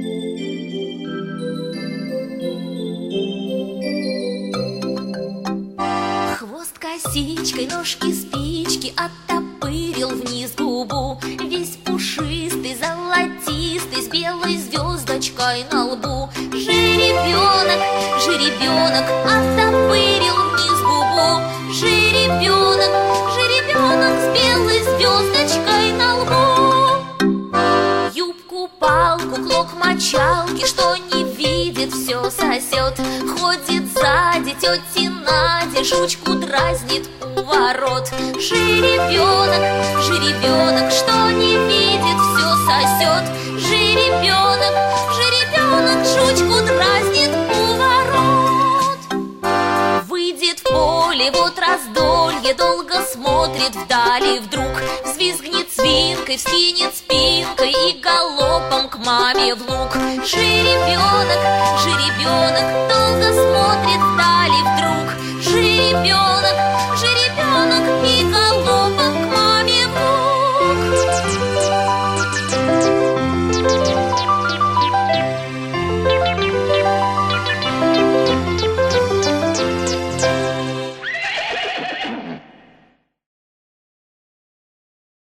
Хвост косичкой, ножки спички оттопырил вниз губу, весь пушистый, золотистый, с белой звездочкой на лбу. Жеребенок, жеребенок оттопырил вниз губу. Жеребенок, жеребенок с белой звездочкой на лбу. Юбку-палку, клок мочалки, что не видит, все сосет. Ходит сзади тети Нади, жучку дразнит у ворот. Жеребенок, жеребенок, что не видит, все сосет. Жеребенок, жеребенок, жучку дразнит у ворот. Выйдет в поле, вот раздолье, долго смотрит вдали, вдруг взвизгнет свинкой, вскинет спинкой и галопом к маме в луг. Жеребенок, жеребенок, долго смотрит вдали, вдруг